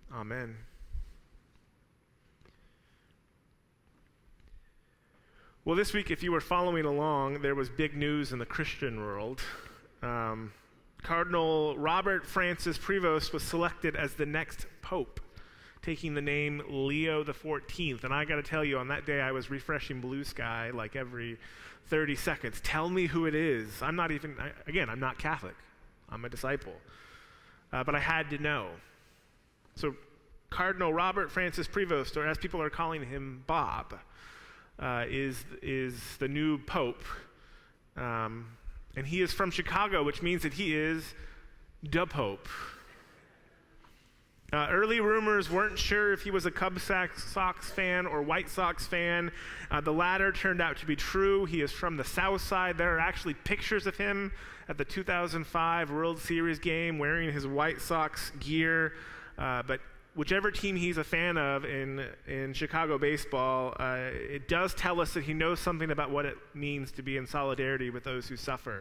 Amen. Well, this week, if you were following along, there was big news in the Christian world. Cardinal Robert Francis Prevost was selected as the next pope, taking the name Leo XIV. And I got to tell you, on that day, I was refreshing Blue Sky like every 30 seconds. Tell me who it is. I'm not Catholic. I'm a disciple. But I had to know. So Cardinal Robert Francis Prevost, or as people are calling him, Bob, is the new pope. And he is from Chicago, which means that he is the Pope. Early rumors weren't sure if he was a Cubs Sox fan or White Sox fan. The latter turned out to be true. He is from the South Side. There are actually pictures of him at the 2005 World Series game wearing his White Sox gear. But whichever team he's a fan of in Chicago baseball, it does tell us that he knows something about what it means to be in solidarity with those who suffer.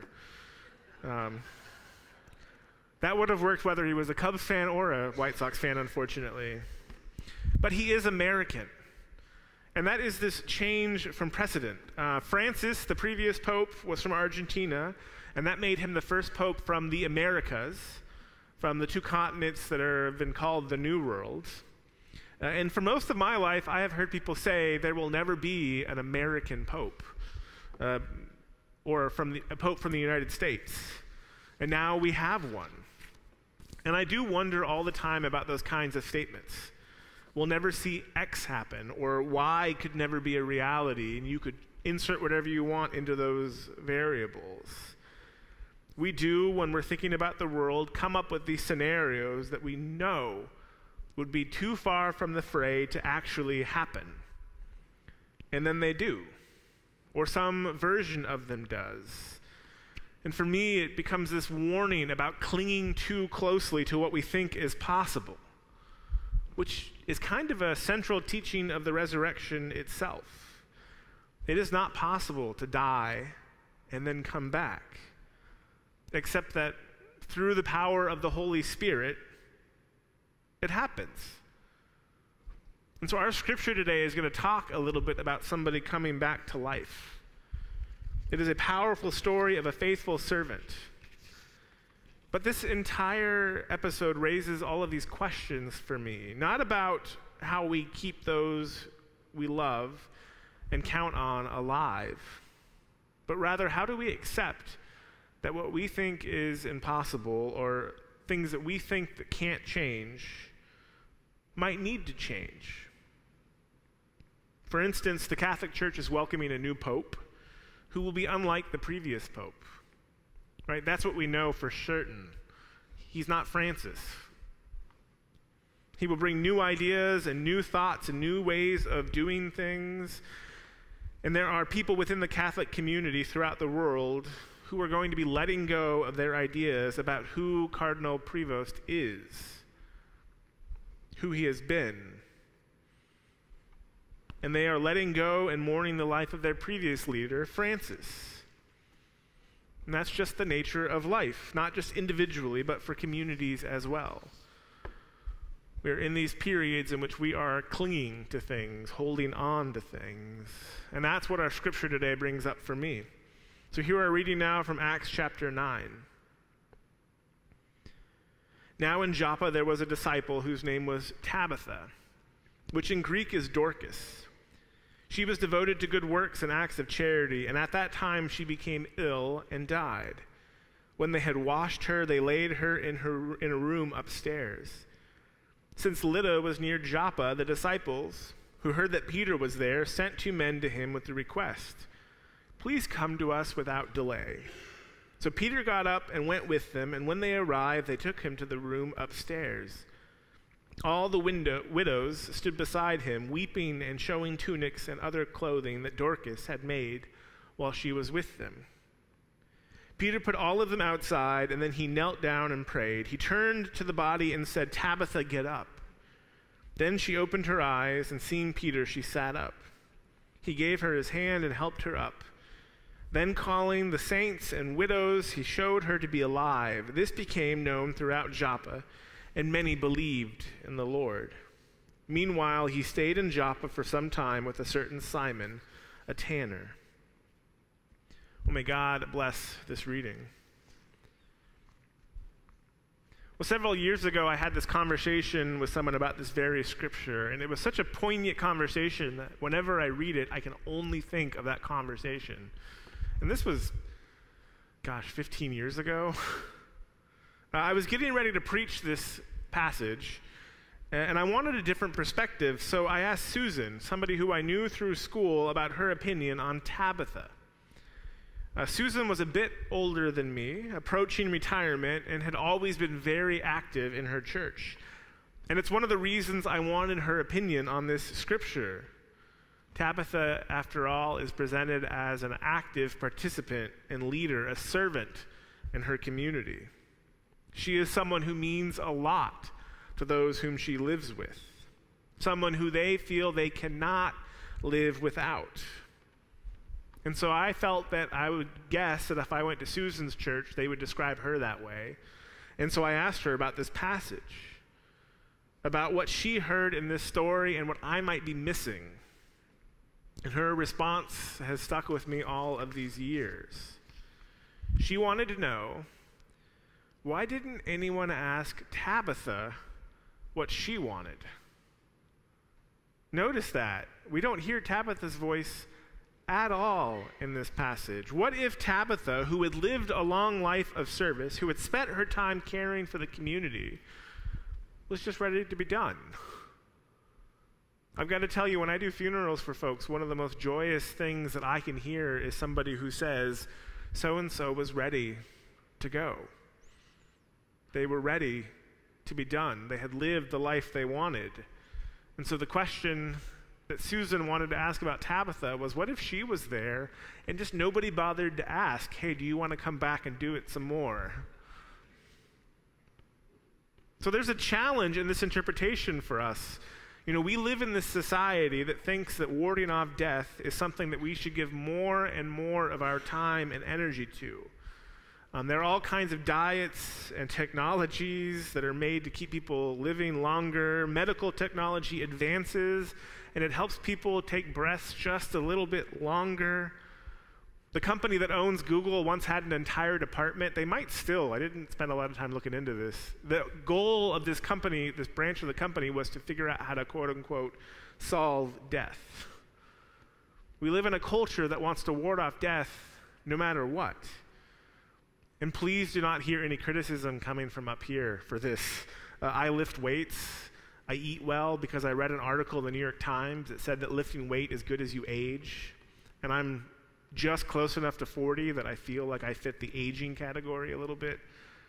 That would have worked whether he was a Cubs fan or a White Sox fan, unfortunately. But he is American. And that is this change from precedent. Francis, the previous pope, was from Argentina, and that made him the first pope from the Americas, from the two continents that have been called the New World. And for most of my life, I have heard people say there will never be an American pope, or a pope from the United States. And now we have one. And I do wonder all the time about those kinds of statements. We'll never see X happen, or Y could never be a reality, and you could insert whatever you want into those variables. We do, when we're thinking about the world, come up with these scenarios that we know would be too far from the fray to actually happen. And then they do, or some version of them does. And for me, it becomes this warning about clinging too closely to what we think is possible, which is kind of a central teaching of the resurrection itself. It is not possible to die and then come back, except that through the power of the Holy Spirit, it happens. And so our scripture today is going to talk a little bit about somebody coming back to life. It is a powerful story of a faithful servant. But this entire episode raises all of these questions for me, not about how we keep those we love and count on alive, but rather how do we accept that what we think is impossible, or things that we think that can't change, might need to change. For instance, the Catholic Church is welcoming a new pope who will be unlike the previous pope, right? That's what we know for certain. He's not Francis. He will bring new ideas and new thoughts and new ways of doing things. And there are people within the Catholic community throughout the world who are going to be letting go of their ideas about who Cardinal Prevost is, who he has been. And they are letting go and mourning the life of their previous leader, Francis. And that's just the nature of life, not just individually, but for communities as well. We're in these periods in which we are clinging to things, holding on to things. And that's what our scripture today brings up for me. So here we're reading now from Acts chapter 9. Now in Joppa there was a disciple whose name was Tabitha, which in Greek is Dorcas. She was devoted to good works and acts of charity, and at that time she became ill and died. When they had washed her, they laid her in a room upstairs. Since Lydda was near Joppa, the disciples, who heard that Peter was there, sent 2 men to him with the request, "Please come to us without delay." So Peter got up and went with them, and when they arrived, they took him to the room upstairs. All the widows stood beside him, weeping and showing tunics and other clothing that Dorcas had made while she was with them. Peter put all of them outside, and then he knelt down and prayed. He turned to the body and said, "Tabitha, get up." Then she opened her eyes, and seeing Peter, she sat up. He gave her his hand and helped her up. Then calling the saints and widows, he showed her to be alive. This became known throughout Joppa, and many believed in the Lord. Meanwhile, he stayed in Joppa for some time with a certain Simon, a tanner. Well, may God bless this reading. Well, several years ago, I had this conversation with someone about this very scripture, and it was such a poignant conversation that whenever I read it, I can only think of that conversation. And this was, 15 years ago. I was getting ready to preach this passage, and I wanted a different perspective, so I asked Susan, somebody who I knew through school, about her opinion on Tabitha. Susan was a bit older than me, approaching retirement, and had always been very active in her church. And it's one of the reasons I wanted her opinion on this scripture. Tabitha, after all, is presented as an active participant and leader, a servant in her community. She is someone who means a lot to those whom she lives with, someone who they feel they cannot live without. And so I felt that I would guess that if I went to Susan's church, they would describe her that way. And so I asked her about this passage, about what she heard in this story and what I might be missing. And her response has stuck with me all of these years. She wanted to know, why didn't anyone ask Tabitha what she wanted? Notice that. We don't hear Tabitha's voice at all in this passage. What if Tabitha, who had lived a long life of service, who had spent her time caring for the community, was just ready to be done? I've got to tell you, when I do funerals for folks, one of the most joyous things that I can hear is somebody who says, so-and-so was ready to go. They were ready to be done. They had lived the life they wanted. And so the question that Susan wanted to ask about Tabitha was, what if she was there and just nobody bothered to ask, hey, do you want to come back and do it some more? So there's a challenge in this interpretation for us. You know, we live in this society that thinks that warding off death is something that we should give more and more of our time and energy to. There are all kinds of diets and technologies that are made to keep people living longer. Medical technology advances, and it helps people take breaths just a little bit longer. The company that owns Google once had an entire department. They might still. I didn't spend a lot of time looking into this. The goal of this company, this branch of the company, was to figure out how to, quote unquote, solve death. We live in a culture that wants to ward off death no matter what. And please do not hear any criticism coming from up here for this. I lift weights. I eat well because I read an article in the New York Times that said that lifting weight is good as you age. And I'm just close enough to 40 that I feel like I fit the aging category a little bit.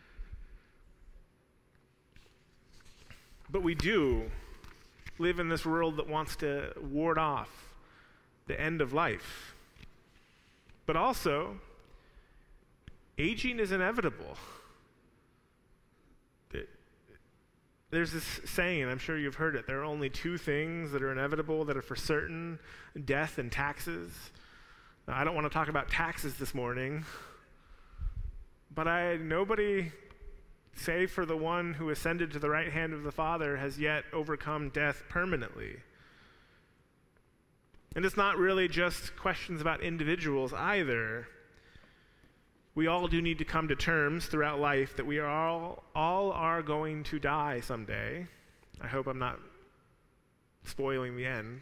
But we do live in this world that wants to ward off the end of life. But also, aging is inevitable. There's this saying, I'm sure you've heard it, there are only two things that are inevitable that are for certain: death and taxes. Now, I don't want to talk about taxes this morning, but nobody, save for the one who ascended to the right hand of the Father, has yet overcome death permanently. And it's not really just questions about individuals either. We all do need to come to terms throughout life that we are all are going to die someday. I hope I'm not spoiling the end.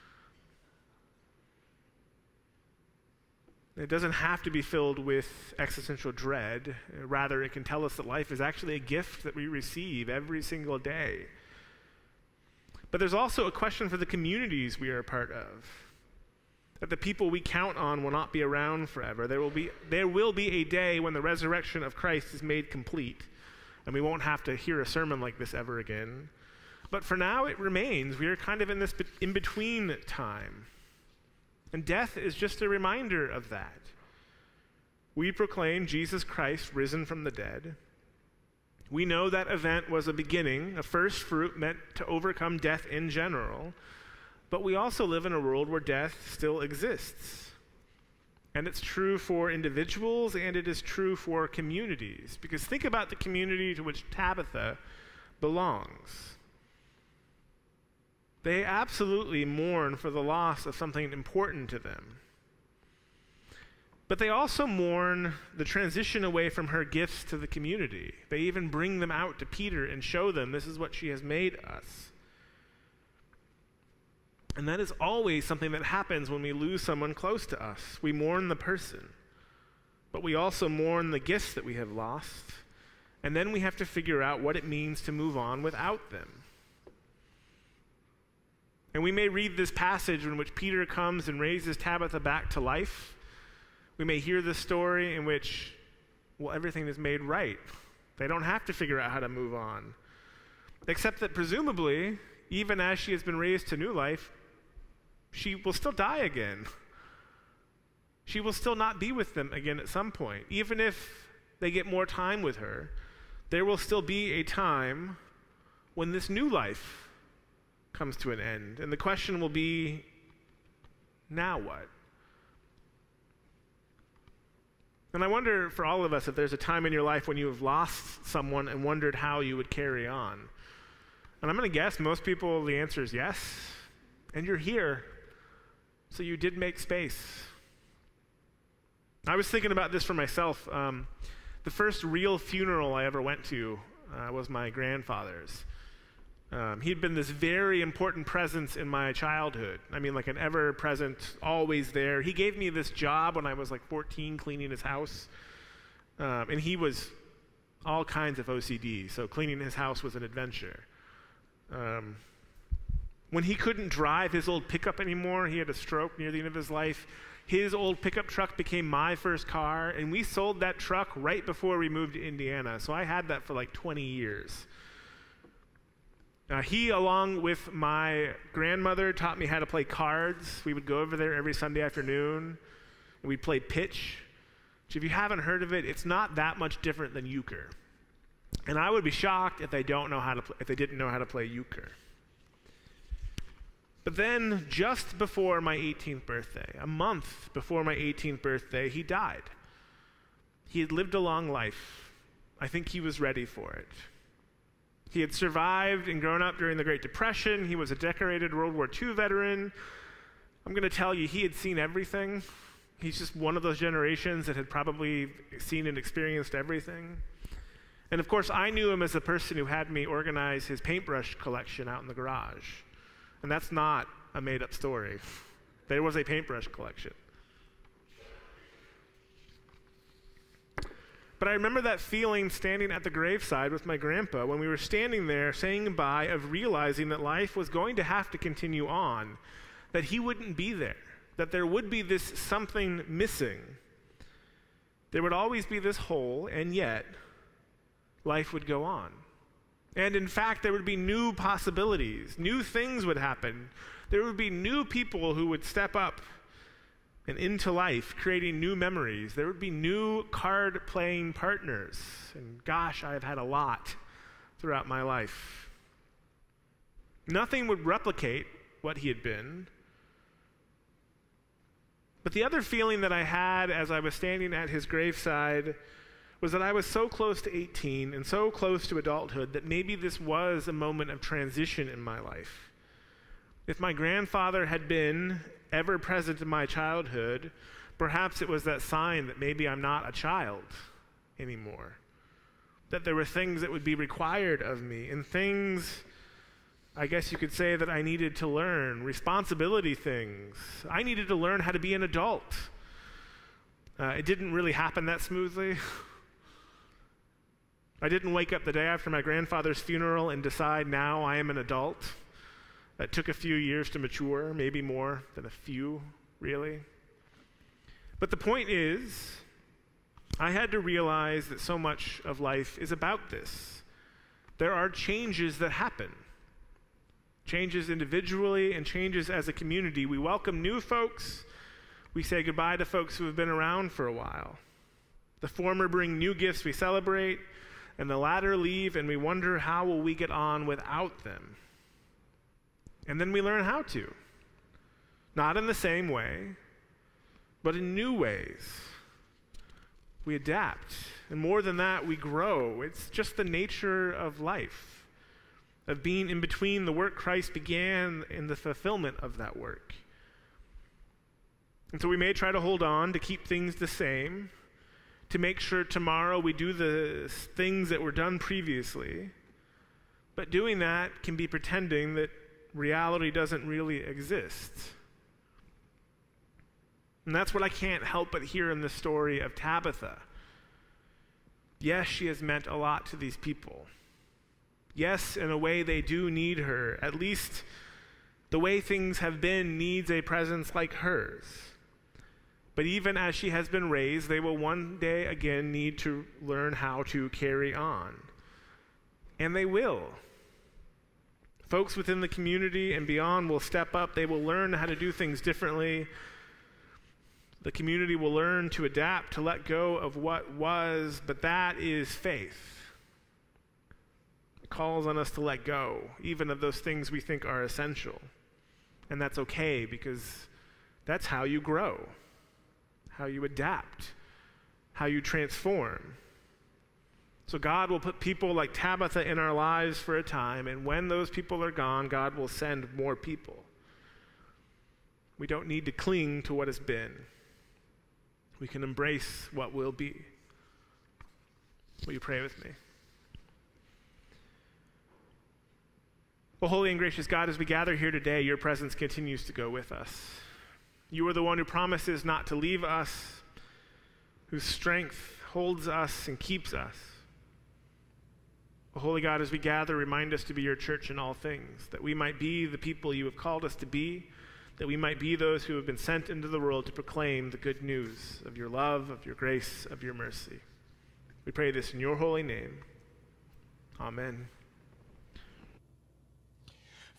It doesn't have to be filled with existential dread. Rather, it can tell us that life is actually a gift that we receive every single day. But there's also a question for the communities we are a part of. That the people we count on will not be around forever. There will be a day when the resurrection of Christ is made complete, and we won't have to hear a sermon like this ever again. But for now, it remains. We are kind of in this in-between time. And death is just a reminder of that. We proclaim Jesus Christ risen from the dead. We know that event was a beginning, a first fruit meant to overcome death in general. But we also live in a world where death still exists. And it's true for individuals, and it is true for communities. Because think about the community to which Tabitha belongs. They absolutely mourn for the loss of something important to them. But they also mourn the transition away from her gifts to the community. They even bring them out to Peter and show them, this is what she has made us. And that is always something that happens when we lose someone close to us. We mourn the person, but we also mourn the gifts that we have lost, and then we have to figure out what it means to move on without them. And we may read this passage in which Peter comes and raises Tabitha back to life. We may hear this story in which, well, everything is made right. They don't have to figure out how to move on. Except that presumably, even as she has been raised to new life, she will still die again. She will still not be with them again at some point. Even if they get more time with her, there will still be a time when this new life comes to an end. And the question will be, now what? And I wonder for all of us if there's a time in your life when you have lost someone and wondered how you would carry on. And I'm going to guess most people, the answer is yes. And you're here, so you did make space. I was thinking about this for myself. The first real funeral I ever went to was my grandfather's. He'd been this very important presence in my childhood. I mean, like an ever-present, always there. He gave me this job when I was like 14, cleaning his house. And he was all kinds of OCD, so cleaning his house was an adventure. When he couldn't drive his old pickup anymore, he had a stroke near the end of his life, his old pickup truck became my first car, and we sold that truck right before we moved to Indiana, so I had that for like 20 years. He, along with my grandmother, taught me how to play cards. We would go over there every Sunday afternoon, and we'd play pitch, which if you haven't heard of it, it's not that much different than euchre. And I would be shocked if they didn't know how to play euchre. But then, just before my 18th birthday, a month before my 18th birthday, he died. He had lived a long life. I think he was ready for it. He had survived and grown up during the Great Depression. He was a decorated World War II veteran. I'm going to tell you, he had seen everything. He's just one of those generations that had probably seen and experienced everything. And of course, I knew him as the person who had me organize his paintbrush collection out in the garage. And that's not a made-up story. There was a paintbrush collection. But I remember that feeling standing at the graveside with my grandpa when we were standing there saying goodbye, of realizing that life was going to have to continue on, that he wouldn't be there, that there would be this something missing. There would always be this hole, and yet life would go on. And in fact, there would be new possibilities. New things would happen. There would be new people who would step up and into life, creating new memories. There would be new card-playing partners. And gosh, I have had a lot throughout my life. Nothing would replicate what he had been. But the other feeling that I had as I was standing at his graveside was that I was so close to 18 and so close to adulthood that maybe this was a moment of transition in my life. If my grandfather had been ever present in my childhood, perhaps it was that sign that maybe I'm not a child anymore. That there were things that would be required of me, and things, I guess you could say, that I needed to learn, responsibility things. I needed to learn how to be an adult. It didn't really happen that smoothly. I didn't wake up the day after my grandfather's funeral and decide now I am an adult. That took a few years to mature, maybe more than a few, really. But the point is, I had to realize that so much of life is about this. There are changes that happen. Changes individually and changes as a community. We welcome new folks. We say goodbye to folks who have been around for a while. The former bring new gifts we celebrate, and the latter leave, and we wonder how will we get on without them. And then we learn how to. Not in the same way, but in new ways. We adapt. And more than that, we grow. It's just the nature of life. of being in between the work Christ began and the fulfillment of that work. And so we may try to hold on to keep things the same, to make sure tomorrow we do the things that were done previously. But doing that can be pretending that reality doesn't really exist. And that's what I can't help but hear in the story of Tabitha. Yes, she has meant a lot to these people. Yes, in a way they do need her. At least the way things have been needs a presence like hers. But even as she has been raised, they will one day again need to learn how to carry on. And they will. Folks within the community and beyond will step up. They will learn how to do things differently. The community will learn to adapt, to let go of what was, but that is faith. It calls on us to let go, even of those things we think are essential. And that's okay, because that's how you grow, how you adapt, how you transform. So God will put people like Tabitha in our lives for a time, and when those people are gone, God will send more people. We don't need to cling to what has been. We can embrace what will be. Will you pray with me? Well, holy and gracious God, as we gather here today, your presence continues to go with us. You are the one who promises not to leave us, whose strength holds us and keeps us. Oh, holy God, as we gather, remind us to be your church in all things, that we might be the people you have called us to be, that we might be those who have been sent into the world to proclaim the good news of your love, of your grace, of your mercy. We pray this in your holy name. Amen.